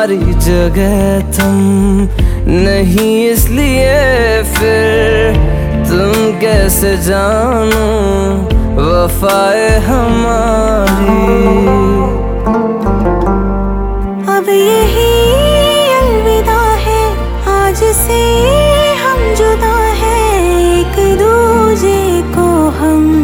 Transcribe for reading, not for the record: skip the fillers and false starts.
हमारी जगह तुम नहीं, इसलिए फिर तुम कैसे जानो वफाए हमारी। अब यही अलविदा है, आज से हम जुदा हैं, एक दूजे को हम